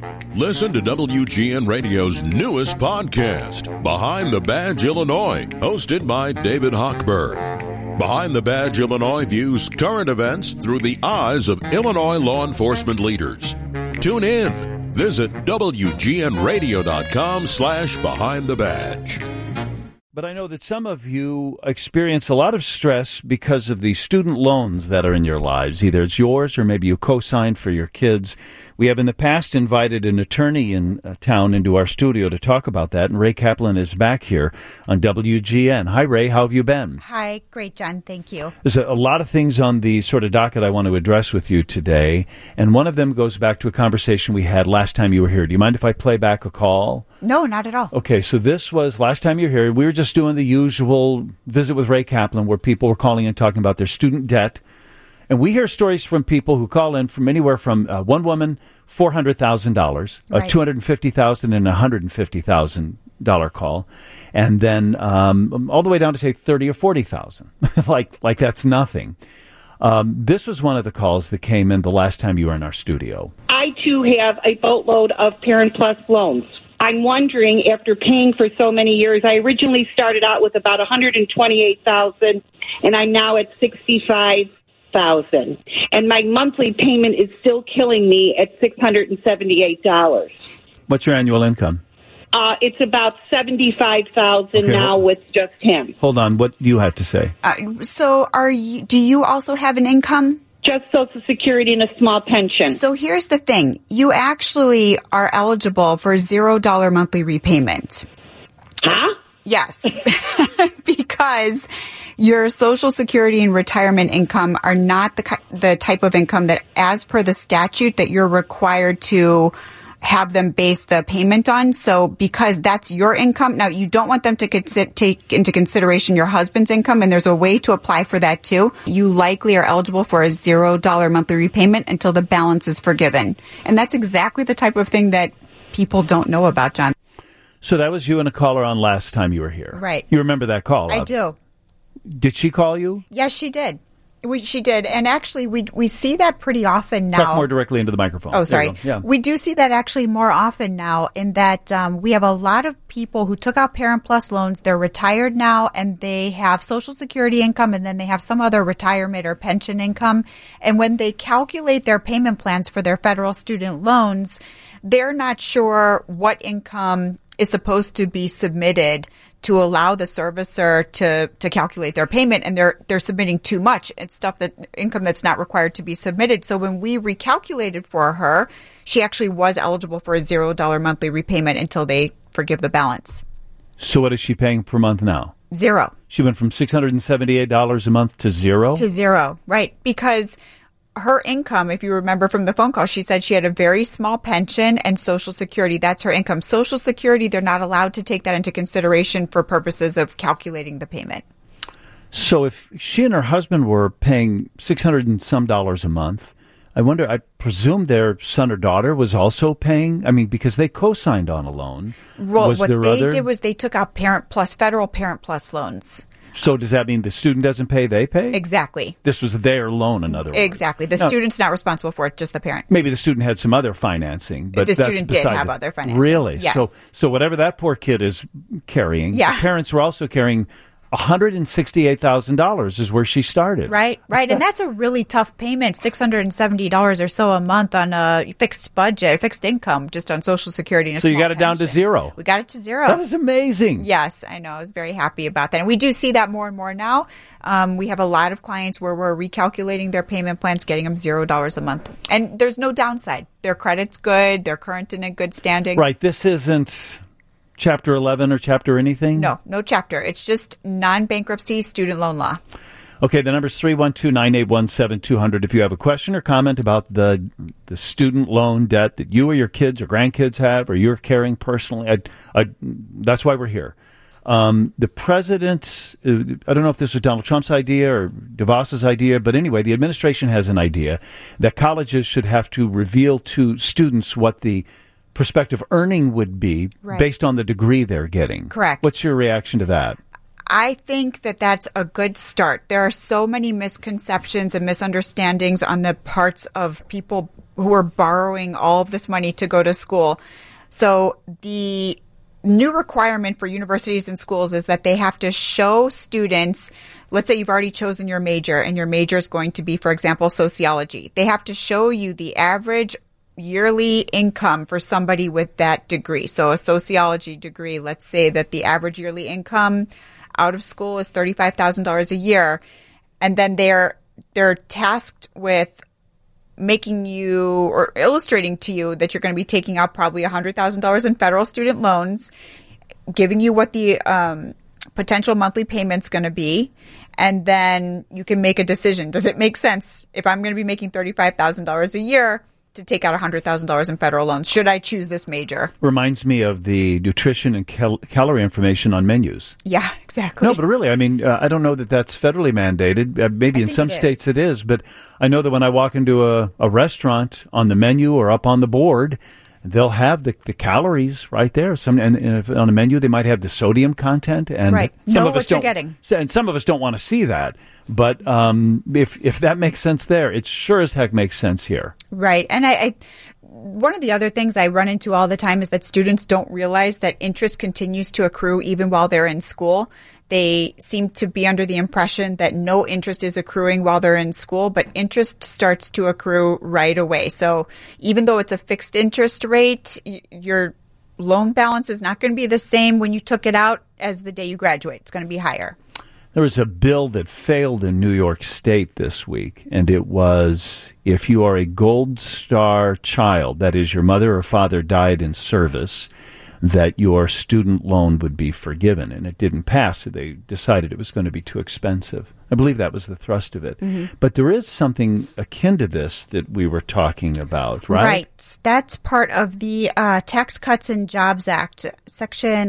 Listen to WGN Radio's newest podcast, Behind the Badge Illinois, hosted by David Hochberg. Behind the Badge Illinois views current events through the eyes of Illinois law enforcement leaders. Tune in. Visit WGNRadio.com/Behind the Badge. But I know that some of you experience a lot of stress because of the student loans that are in your lives. Either it's yours or maybe you co-signed for your kids. We have in the past invited an attorney in town into our studio to talk about that, and Ray Kaplan is back here on WGN. Hi, Ray. How have you been? Hi. Great, John. Thank you. There's a lot of things on the sort of docket I want to address with you today, and one of them goes back to a conversation we had last time you were here. Do you mind if I play back a call? No, not at all. Okay, so this was last time you were here. We were just doing the usual visit with Ray Kaplan where people were calling in talking about their student debt. And we hear stories from people who call in from anywhere from one woman, $400,000, a $250,000 and $150,000 call, and then all the way down to say $30,000 or $40,000. like that's nothing. This was one of the calls that came in the last time you were in our studio. I too have a boatload of Parent Plus loans. I'm wondering, after paying for so many years, I originally started out with about $128,000, and I'm now at $65,000. And my monthly payment is still killing me at $678. What's your annual income? It's about $75,000 now with just him. Hold on. What do you have to say? Do you also have an income? Just Social Security and a small pension. So here's the thing. You actually are eligible for $0 monthly repayment. Huh? Yes. Because your Social Security and retirement income are not the type of income that, as per the statute, that you're required to have them base the payment on. So because that's your income, now you don't want them to take into consideration your husband's income, and there's a way to apply for that too. You likely are eligible for a $0 monthly repayment until the balance is forgiven. And that's exactly the type of thing that people don't know about, John. So that was you and a caller on last time you were here. Right. You remember that call? I do. Did she call you? Yes, she did. She did. And actually, we see that pretty often now. Talk more directly into the microphone. Oh, sorry. Yeah. We do see that actually more often now, in that we have a lot of people who took out Parent Plus loans. They're retired now, and they have Social Security income, and then they have some other retirement or pension income. And when they calculate their payment plans for their federal student loans, they're not sure what income is supposed to be submitted to allow the servicer to calculate their payment, and they're submitting too much. It's income that's not required to be submitted. So when we recalculated for her, she actually was eligible for a $0 monthly repayment until they forgive the balance. So what is she paying per month now? Zero. She went from $678 a month to zero? To zero, right. Because her income, if you remember from the phone call, she said she had a very small pension and Social Security. That's her income. Social Security, they're not allowed to take that into consideration for purposes of calculating the payment. So if she and her husband were paying $600 and some a month, I presume their son or daughter was also paying? I mean, because they co-signed on a loan. Well, what they did was they took out federal Parent Plus loans. So does that mean the student doesn't pay, they pay? Exactly. This was their loan, in other words. Exactly. The student's not responsible for it, just the parent. Maybe the student had some other financing. But the student did have other financing. Really? Yes. So whatever that poor kid is carrying, the parents were also carrying $168,000 is where she started. Right. And that's a really tough payment, $670 or so a month on a fixed budget, fixed income, just on Social Security. And so you got it down to zero. We got it to zero. That is amazing. Yes, I know. I was very happy about that. And we do see that more and more now. We have a lot of clients where we're recalculating their payment plans, getting them $0 a month. And there's no downside. Their credit's good. They're current and in good standing. Right. This isn't Chapter 11 or Chapter anything? No chapter. It's just non-bankruptcy student loan law. Okay, the number is 312-981-7200. If you have a question or comment about the student loan debt that you or your kids or grandkids have or you're carrying personally, that's why we're here. The president, I don't know if this was Donald Trump's idea or DeVos's idea, but anyway, the administration has an idea that colleges should have to reveal to students what the prospective earning would be based on the degree they're getting. Correct. What's your reaction to that? I think that that's a good start. There are so many misconceptions and misunderstandings on the parts of people who are borrowing all of this money to go to school. So the new requirement for universities and schools is that they have to show students, let's say you've already chosen your major and your major is going to be, for example, sociology. They have to show you the average yearly income for somebody with that degree. So a sociology degree, let's say that the average yearly income out of school is $35,000 a year. And then they're tasked with making you or illustrating to you that you're going to be taking out probably $100,000 in federal student loans, giving you what the potential monthly payment's going to be, and then you can make a decision. Does it make sense if I'm going to be making $35,000 a year to take out $100,000 in federal loans? Should I choose this major? Reminds me of the nutrition and calorie information on menus. Yeah, exactly. No, but really, I mean, I don't know that that's federally mandated. Maybe in some states it is, but I know that when I walk into a restaurant, on the menu or up on the board, they'll have the calories right there. And if on a menu, they might have the sodium content. And right. Some of us what you're getting. And some of us don't want to see that. But if that makes sense there, it sure as heck makes sense here. Right. And I one of the other things I run into all the time is that students don't realize that interest continues to accrue even while they're in school. They seem to be under the impression that no interest is accruing while they're in school, but interest starts to accrue right away. So even though it's a fixed interest rate, your loan balance is not going to be the same when you took it out as the day you graduate. It's going to be higher. There was a bill that failed in New York State this week, and it was if you are a Gold Star child, that is, your mother or father died in service, that your student loan would be forgiven. And it didn't pass, so they decided it was going to be too expensive. I believe that was the thrust of it. Mm-hmm. But there is something akin to this that we were talking about, right? Right. That's part of the Tax Cuts and Jobs Act, Section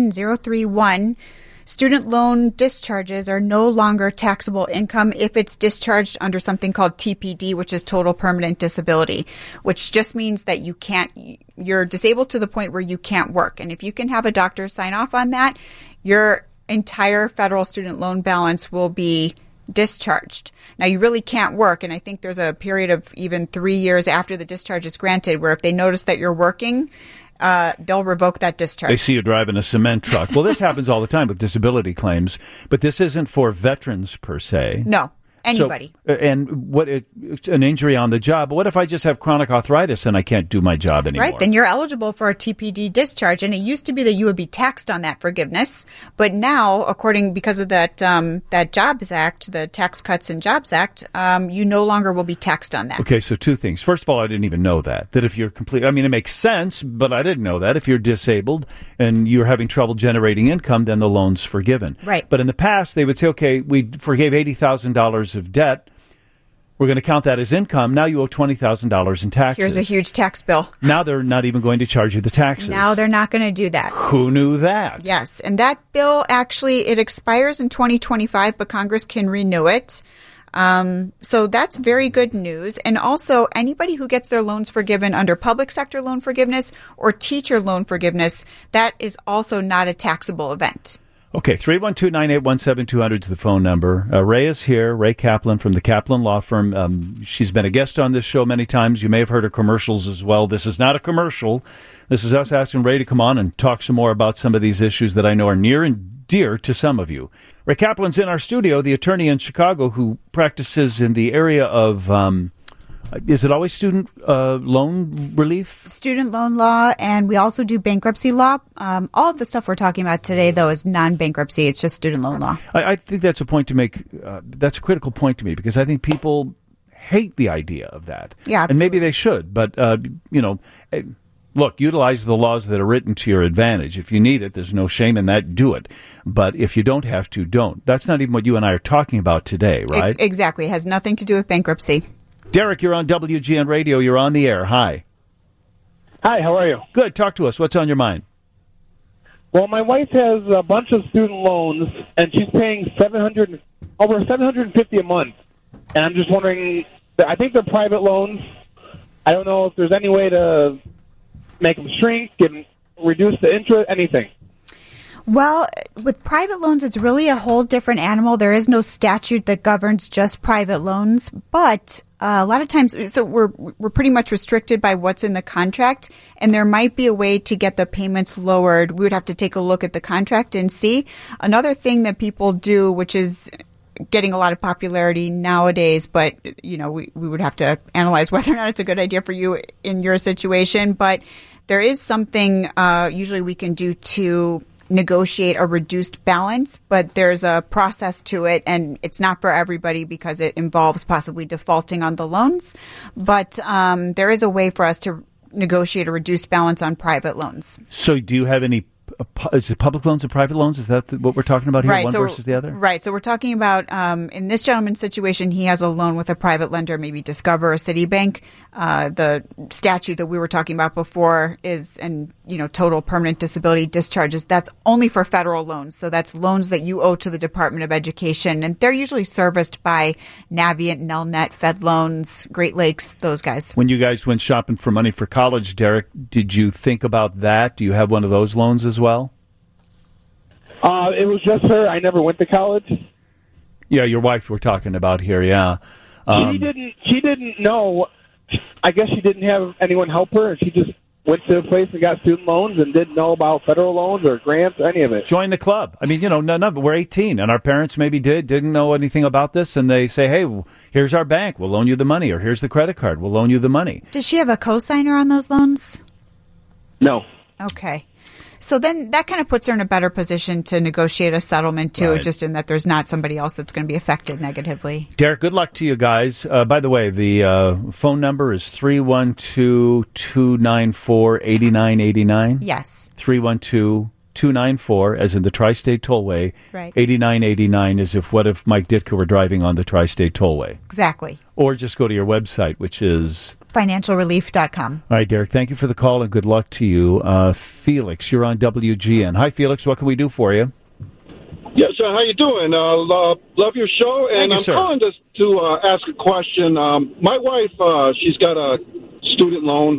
11031. Student loan discharges are no longer taxable income if it's discharged under something called TPD, which is total permanent disability, which just means that you're disabled to the point where you can't work. And if you can have a doctor sign off on that, your entire federal student loan balance will be discharged. Now, you really can't work, and I think there's a period of even 3 years after the discharge is granted where if they notice that you're working, they'll revoke that discharge. They see you driving a cement truck. Well, this happens all the time with disability claims, but this isn't for veterans per se. No, anybody. So, and it's an injury on the job. What if I just have chronic arthritis and I can't do my job anymore? Right, then you're eligible for a TPD discharge, and it used to be that you would be taxed on that forgiveness, but now, because of that Jobs Act, the Tax Cuts and Jobs Act, you no longer will be taxed on that. Okay, so two things. First of all, I didn't even know that if you're it makes sense, but I didn't know that. If you're disabled and you're having trouble generating income, then the loan's forgiven. Right. But in the past, they would say, okay, we forgave $80,000 of debt. We're going to count that as income. Now you owe $20,000 in taxes. Here's a huge tax bill. Now they're not even going to charge you the taxes. Now they're not going to do that. Who knew that? Yes, and that bill actually, it expires in 2025, but Congress can renew it. So that's very good news. And also, anybody who gets their loans forgiven under public sector loan forgiveness or teacher loan forgiveness, that is also not a taxable event. Okay, 312-981-7200 is the phone number. Ray is here, Ray Kaplan from the Kaplan Law Firm. She's been a guest on this show many times. You may have heard her commercials as well. This is not a commercial. This is us asking Ray to come on and talk some more about some of these issues that I know are near and dear to some of you. Ray Kaplan's in our studio, the attorney in Chicago who practices in the area of... is it always student loan relief? Student loan law, and we also do bankruptcy law. All of the stuff we're talking about today, though, is non-bankruptcy. It's just student loan law. I think that's a point to make. That's a critical point to me because I think people hate the idea of that. Yeah, absolutely. And maybe they should, but, look, utilize the laws that are written to your advantage. If you need it, there's no shame in that. Do it. But if you don't have to, don't. That's not even what you and I are talking about today, right? Exactly. It has nothing to do with bankruptcy. Derek, you're on WGN Radio. You're on the air. Hi. Hi, how are you? Good. Talk to us. What's on your mind? Well, my wife has a bunch of student loans, and she's paying over $750 a month. And I'm just wondering, I think they're private loans. I don't know if there's any way to make them shrink, reduce the interest, anything. Well, with private loans, it's really a whole different animal. There is no statute that governs just private loans, but a lot of times, so we're pretty much restricted by what's in the contract, and there might be a way to get the payments lowered. We would have to take a look at the contract and see. Another thing that people do, which is getting a lot of popularity nowadays, but we would have to analyze whether or not it's a good idea for you in your situation. But there is something usually we can do to negotiate a reduced balance, but there's a process to it, and it's not for everybody because it involves possibly defaulting on the loans. But there is a way for us to negotiate a reduced balance on private loans. So do you have any is it public loans and private loans? Is that what we're talking about here, right, one versus the other? Right. So we're talking about, in this gentleman's situation, he has a loan with a private lender, maybe Discover or Citibank. The statute that we were talking about before is, total permanent disability discharges. That's only for federal loans. So that's loans that you owe to the Department of Education. And they're usually serviced by Navient, Nelnet, Fed Loans, Great Lakes, those guys. When you guys went shopping for money for college, Derek, did you think about that? Do you have one of those loans as well? It was just her. I never went to college. Yeah, your wife we're talking about here, yeah. She didn't know. I guess she didn't have anyone help her, and she just went to a place and got student loans and didn't know about federal loans or grants, any of it. Join the club. I mean, we're 18, and our parents maybe didn't know anything about this, and they say, hey, here's our bank, we'll loan you the money, or here's the credit card, we'll loan you the money. Does she have a cosigner on those loans? No. Okay. So then that kind of puts her in a better position to negotiate a settlement, too, right, just in that there's not somebody else that's going to be affected negatively. Derek, good luck to you guys. By the way, the phone number is 312-294-8989. Yes. 312-294, as in the Tri-State Tollway. Right. 8989 is what if Mike Ditka were driving on the Tri-State Tollway. Exactly. Or just go to your website, which is financialrelief.com. All right, Derek, thank you for the call and good luck to you. Felix, you're on WGN. Hi, Felix. What can we do for you? Yes, sir. How you doing? Love your show, and Thank you, I'm calling just to ask a question. My wife, she's got a student loan,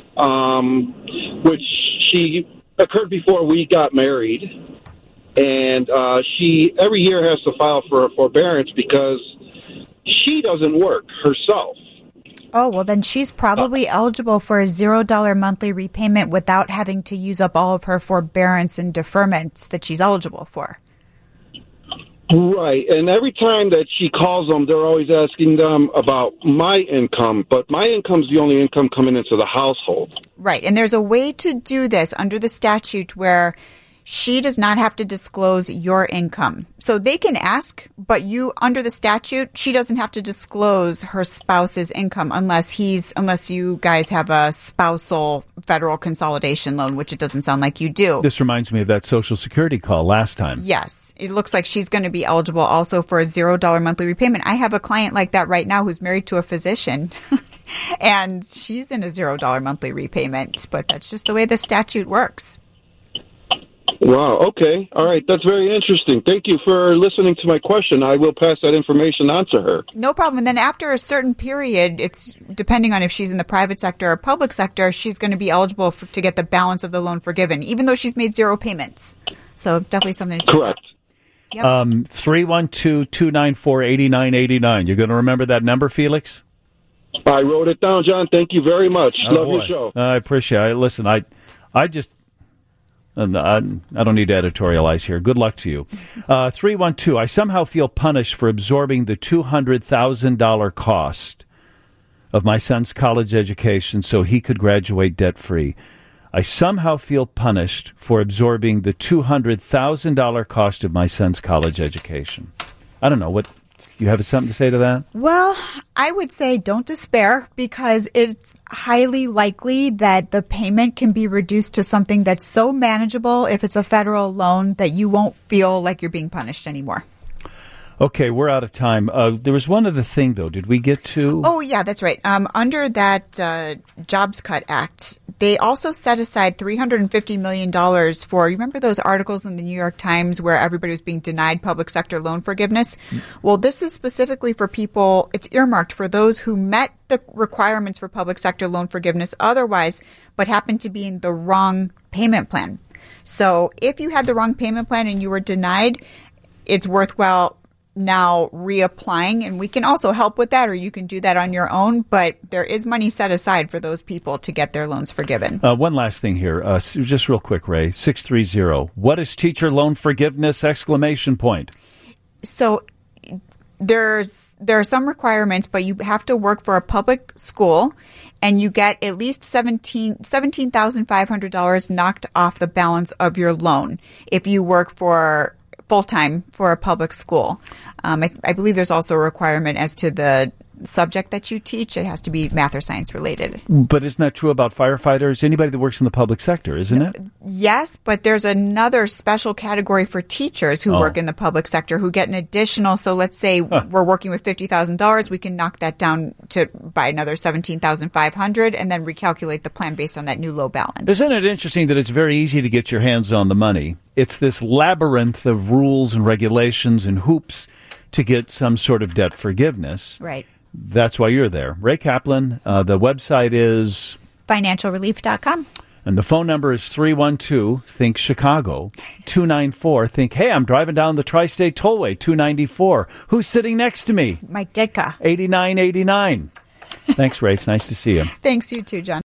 which she occurred before we got married, and she every year has to file for a forbearance because she doesn't work herself. Oh, well, then she's probably eligible for a $0 monthly repayment without having to use up all of her forbearance and deferments that she's eligible for. Right, and every time that she calls them, they're always asking them about my income, but my income's the only income coming into the household. Right, and there's a way to do this under the statute where she does not have to disclose your income. So they can ask, but under the statute, she doesn't have to disclose her spouse's income unless you guys have a spousal federal consolidation loan, which it doesn't sound like you do. This reminds me of that Social Security call last time. Yes. It looks like she's going to be eligible also for a $0 monthly repayment. I have a client like that right now who's married to a physician. And she's in a $0 monthly repayment, but that's just the way the statute works. Wow, okay. All right, that's very interesting. Thank you for listening to my question. I will pass that information on to her. No problem. And then after a certain period, it's depending on if she's in the private sector or public sector, she's going to be eligible to get the balance of the loan forgiven, even though she's made 0 payments. So definitely something to check Correct. out. Yep. 312-294-8989. You're going to remember that number, Felix? I wrote it down, John. Thank you very much. Love your show. I appreciate it. Listen, I just... I don't need to editorialize here. Good luck to you. 312, I somehow feel punished for absorbing the $200,000 cost of my son's college education so he could graduate debt-free. I somehow feel punished for absorbing the $200,000 cost of my son's college education. I don't know. What you have something to say to that? Well, I would say don't despair because it's highly likely that the payment can be reduced to something that's so manageable if it's a federal loan that you won't feel like you're being punished anymore. Okay, we're out of time. There was one other thing, though. Did we get to? Oh, yeah, that's right. Under that Jobs Cut Act, they also set aside $350 million for, you remember those articles in the New York Times where everybody was being denied public sector loan forgiveness? Well, this is specifically for people, it's earmarked for those who met the requirements for public sector loan forgiveness otherwise, but happened to be in the wrong payment plan. So if you had the wrong payment plan and you were denied, it's worthwhile now reapplying, and we can also help with that, or you can do that on your own, but there is money set aside for those people to get their loans forgiven. One last thing here, just real quick, Ray, 630. What is teacher loan forgiveness, exclamation point? So there are some requirements, but you have to work for a public school, and you get at least $17,500 knocked off the balance of your loan if you work for full-time for a public school. I believe there's also a requirement as to the subject that you teach. It has to be math or science related. But isn't that true about firefighters? Anybody that works in the public sector, isn't it? Yes, but there's another special category for teachers who work in the public sector who get an additional. So let's say we're working with $50,000. We can knock that down by another $17,500 and then recalculate the plan based on that new low balance. Isn't it interesting that it's very easy to get your hands on the money? It's this labyrinth of rules and regulations and hoops to get some sort of debt forgiveness. Right. That's why you're there. Ray Kaplan, the website is financialrelief.com. And the phone number is 312-THINK-CHICAGO, 294-THINK, hey, I'm driving down the Tri-State Tollway, 294. Who's sitting next to me? Mike Ditka. 8989. Thanks, Ray. It's nice to see you. Thanks, you too, John.